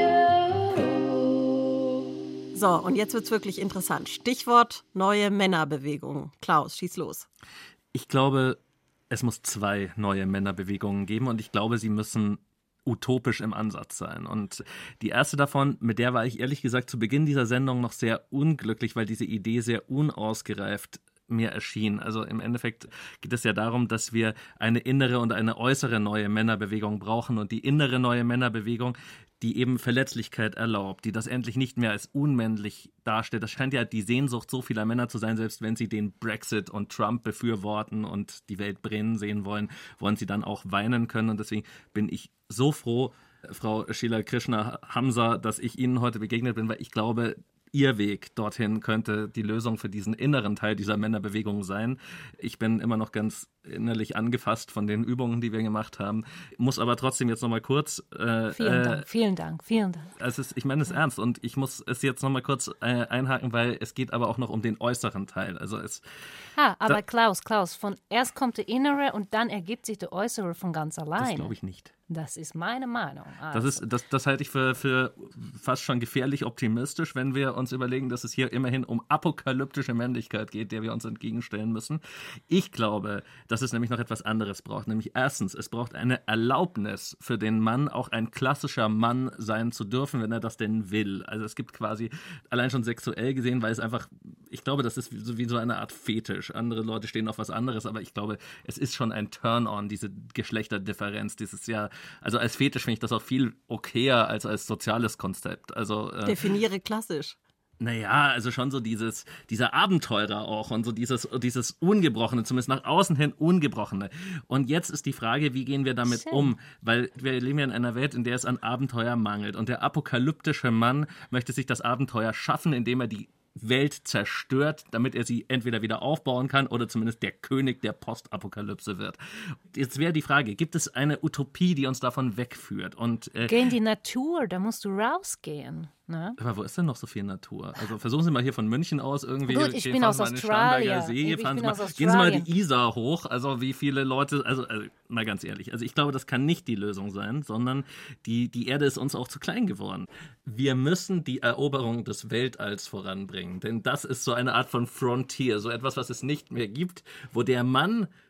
So, und jetzt wird's wirklich interessant. Stichwort neue Männerbewegung. Klaus, schieß los. Ich glaube, es muss zwei neue Männerbewegungen geben und ich glaube, sie müssen utopisch im Ansatz sein. Und die erste davon, mit der war ich ehrlich gesagt zu Beginn dieser Sendung noch sehr unglücklich, weil diese Idee sehr unausgereift mir erschien. Also im Endeffekt geht es ja darum, dass wir eine innere und eine äußere neue Männerbewegung brauchen und die innere neue Männerbewegung, die eben Verletzlichkeit erlaubt, die das endlich nicht mehr als unmännlich darstellt. Das scheint ja die Sehnsucht so vieler Männer zu sein, selbst wenn sie den Brexit und Trump befürworten und die Welt brennen sehen wollen, wollen sie dann auch weinen können. Und deswegen bin ich so froh, Frau Sheila Krishna Hamza, dass ich Ihnen heute begegnet bin, weil ich glaube, Ihr Weg dorthin könnte die Lösung für diesen inneren Teil dieser Männerbewegung sein. Ich bin immer noch ganz innerlich angefasst von den Übungen, die wir gemacht haben, muss aber trotzdem jetzt noch mal kurz... Äh, vielen äh, Dank, vielen Dank, vielen Dank. Es ist, ich meine es ernst und ich muss es jetzt noch mal kurz äh, einhaken, weil es geht aber auch noch um den äußeren Teil. Also es... Ah, aber da, Klaus, Klaus, von erst kommt der Innere und dann ergibt sich der Äußere von ganz alleine. Das glaube ich nicht. Das ist meine Meinung. Also. Das, ist, das, das halte ich für, für fast schon gefährlich optimistisch, wenn wir uns überlegen, dass es hier immerhin um apokalyptische Männlichkeit geht, der wir uns entgegenstellen müssen. Ich glaube, dass es nämlich noch etwas anderes braucht. Nämlich erstens, es braucht eine Erlaubnis für den Mann, auch ein klassischer Mann sein zu dürfen, wenn er das denn will. Also es gibt quasi, allein schon sexuell gesehen, weil es einfach, ich glaube, das ist wie, wie so eine Art Fetisch. Andere Leute stehen auf was anderes, aber ich glaube, es ist schon ein Turn-on, diese Geschlechterdifferenz, dieses ja. Also als Fetisch finde ich das auch viel okayer als als soziales Konzept. Also, äh, Definiere klassisch. Naja, also schon so dieses, dieser Abenteurer auch und so dieses, dieses Ungebrochene, zumindest nach außen hin Ungebrochene. Und jetzt ist die Frage, wie gehen wir damit Schön. um? Weil wir leben ja in einer Welt, in der es an Abenteuer mangelt. Und der apokalyptische Mann möchte sich das Abenteuer schaffen, indem er die Welt zerstört, damit er sie entweder wieder aufbauen kann oder zumindest der König der Postapokalypse wird. Jetzt wäre die Frage, gibt es eine Utopie, die uns davon wegführt? Und, äh, Geh in die Natur, da musst du rausgehen. Ne? Aber wo ist denn noch so viel Natur? Also versuchen Sie mal hier von München aus irgendwie. Gut, ich gehen, bin aus fahren Sie mal in den Australien. Starnberger See, Ich fahren Sie bin mal, aus gehen Sie mal Australien. die Isar hoch. Also wie viele Leute, also, also mal ganz ehrlich, also ich glaube, das kann nicht die Lösung sein, sondern die, die Erde ist uns auch zu klein geworden. Wir müssen die Eroberung des Weltalls voranbringen, denn das ist so eine Art von Frontier, so etwas, was es nicht mehr gibt, wo der Mann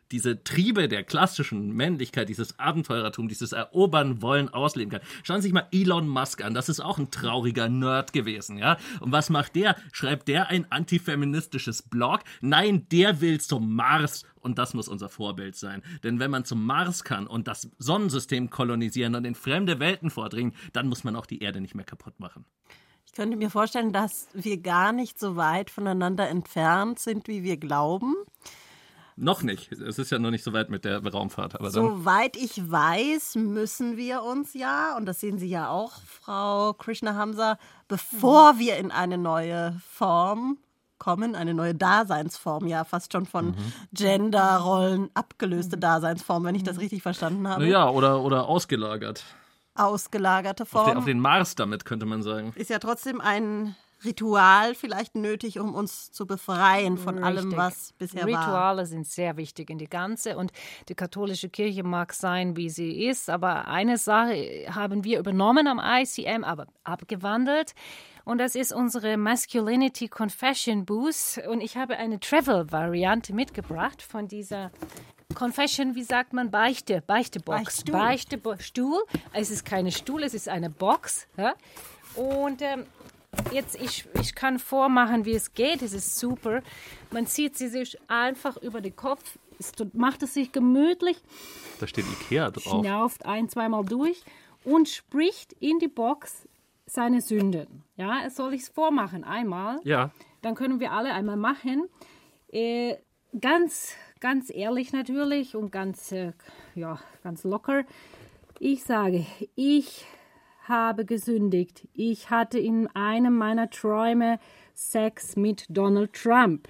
diese Triebe der klassischen Männlichkeit, dieses Abenteurertum, dieses Erobern wollen, ausleben kann. Schauen Sie sich mal Elon Musk an, das ist auch ein trauriger Nerd gewesen, ja? Und was macht der? Schreibt der ein antifeministisches Blog? Nein, der will zum Mars und das muss unser Vorbild sein. Denn wenn man zum Mars kann und das Sonnensystem kolonisieren und in fremde Welten vordringen, dann muss man auch die Erde nicht mehr kaputt machen. Ich könnte mir vorstellen, dass wir gar nicht so weit voneinander entfernt sind, wie wir glauben. Noch nicht. Es ist ja noch nicht so weit mit der Raumfahrt. Aber dann Soweit ich weiß, müssen wir uns ja, und das sehen Sie ja auch, Frau Krishna Hamza, bevor wir in eine neue Form kommen, eine neue Daseinsform, ja fast schon von mhm. Genderrollen abgelöste Daseinsform, wenn ich das richtig verstanden habe. Ja, oder, oder ausgelagert. Ausgelagerte Form. Auf den, auf den Mars damit, könnte man sagen. Ist ja trotzdem ein Ritual vielleicht nötig, um uns zu befreien von Richtig. allem, was bisher Rituale war. Rituale sind sehr wichtig in die ganze und die katholische Kirche mag sein, wie sie ist, aber eine Sache haben wir übernommen am I C M, aber abgewandelt und das ist unsere Masculinity Confession Booth und ich habe eine Travel-Variante mitgebracht von dieser Confession, wie sagt man, Beichte, Beichtebox. Beichtstuhl. Beichtstuhl. Es ist keine Stuhl, es ist eine Box. Ja? Und ähm, jetzt, ich, ich kann vormachen, wie es geht. Es ist super. Man zieht sie sich einfach über den Kopf, es macht es sich gemütlich. Da steht Ikea drauf. Schnauft ein-, zweimal durch und spricht in die Box seine Sünden. Ja, soll ich es vormachen? Einmal. Ja. Dann können wir alle einmal machen. Äh, ganz, ganz ehrlich natürlich und ganz, äh, ja, ganz locker. Ich sage, ich habe gesündigt. Ich hatte in einem meiner Träume Sex mit Donald Trump.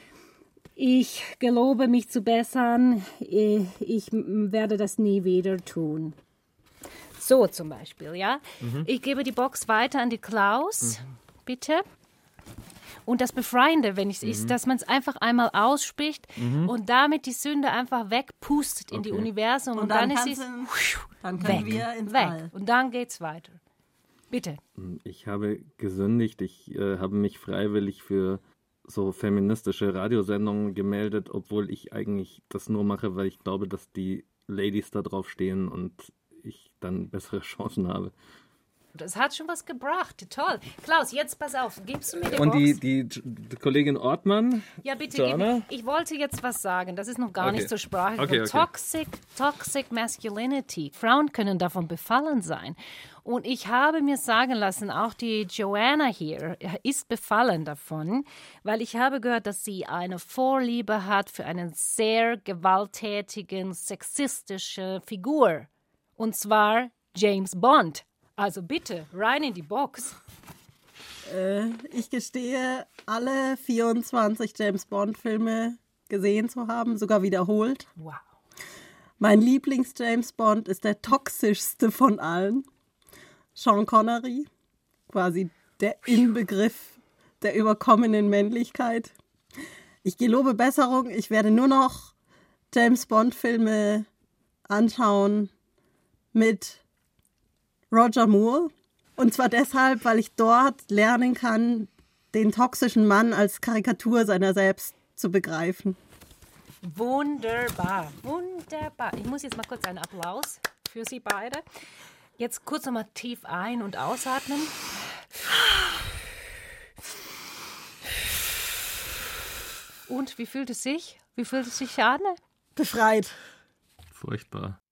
Ich gelobe mich zu bessern. Ich werde das nie wieder tun. So zum Beispiel, ja. Mhm. Ich gebe die Box weiter an die Klaus, mhm. bitte. Und das Befreiende, wenn ich, mhm. ist, dass man es einfach einmal ausspricht mhm. und damit die Sünde einfach wegpustet in okay. die Universum. Und, und dann, dann ist es dann können weg, wir ins weg. All. Und dann geht's weiter. Bitte. Ich habe gesündigt. Ich äh, habe mich freiwillig für so feministische Radiosendungen gemeldet, obwohl ich eigentlich das nur mache, weil ich glaube, dass die Ladies da drauf stehen und ich dann bessere Chancen habe. Das hat schon was gebracht. Toll. Klaus, jetzt pass auf. Gibst du mir die Und Box? die, die, die Kollegin Ortmann? Ja, bitte. Gib, ich wollte jetzt was sagen. Das ist noch gar okay. nicht zur Sprache gekommen. Okay, okay. Toxic, toxic Masculinity. Frauen können davon befallen sein. Und ich habe mir sagen lassen, auch die Joanna hier ist befallen davon, weil ich habe gehört, dass sie eine Vorliebe hat für eine sehr gewalttätigen, sexistische Figur. Und zwar James Bond. Also bitte, rein in die Box. Äh, ich gestehe, alle vierundzwanzig James-Bond-Filme gesehen zu haben, sogar wiederholt. Wow. Mein Lieblings-James Bond ist der toxischste von allen. Sean Connery, quasi der Inbegriff der überkommenen Männlichkeit. Ich gelobe Besserung, ich werde nur noch James-Bond-Filme anschauen mit Roger Moore. Und zwar deshalb, weil ich dort lernen kann, den toxischen Mann als Karikatur seiner selbst zu begreifen. Wunderbar, wunderbar. Ich muss jetzt mal kurz einen Applaus für Sie beide. Jetzt kurz nochmal tief ein- und ausatmen. Und wie fühlt es sich? Wie fühlt es sich an? Befreit. Furchtbar.